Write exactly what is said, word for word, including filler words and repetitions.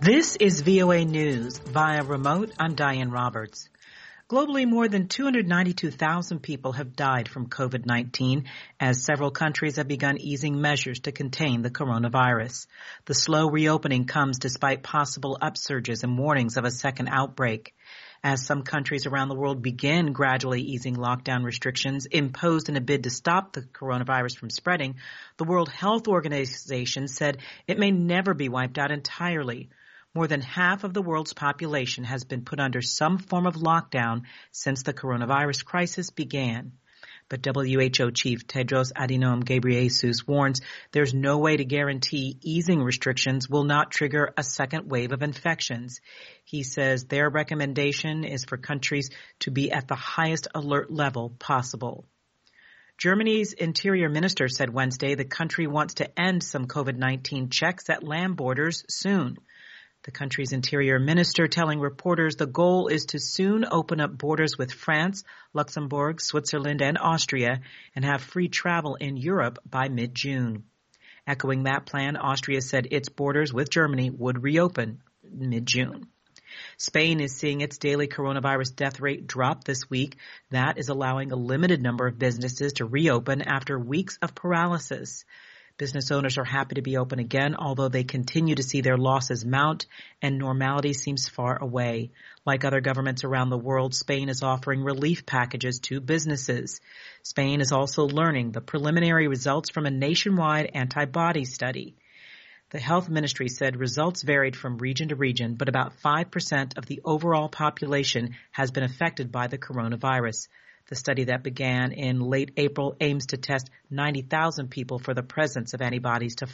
This is V O A News. Via remote, I'm Diane Roberts. Globally, more than two hundred ninety-two thousand people have died from COVID nineteen as several countries have begun easing measures to contain the coronavirus. The slow reopening comes despite possible upsurges and warnings of a second outbreak. As some countries around the world begin gradually easing lockdown restrictions imposed in a bid to stop the coronavirus from spreading, the World Health Organization said it may never be wiped out entirely. More than half of the world's population has been put under some form of lockdown since the coronavirus crisis began. But W H O Chief Tedros Adhanom Ghebreyesus warns there's no way to guarantee easing restrictions will not trigger a second wave of infections. He says their recommendation is for countries to be at the highest alert level possible. Germany's interior minister said Wednesday the country wants to end some COVID nineteen checks at land borders soon. The country's interior minister telling reporters the goal is to soon open up borders with France, Luxembourg, Switzerland, and Austria and have free travel in Europe by mid-June. Echoing that plan, Austria said its borders with Germany would reopen mid-June. Spain is seeing its daily coronavirus death rate drop this week. That is allowing a limited number of businesses to reopen after weeks of paralysis. Business owners are happy to be open again, although they continue to see their losses mount and normality seems far away. Like other governments around the world, Spain is offering relief packages to businesses. Spain is also learning the preliminary results from a nationwide antibody study. The health ministry said results varied from region to region, but about five percent of the overall population has been affected by the coronavirus. The study that began in late April aims to test ninety thousand people for the presence of antibodies to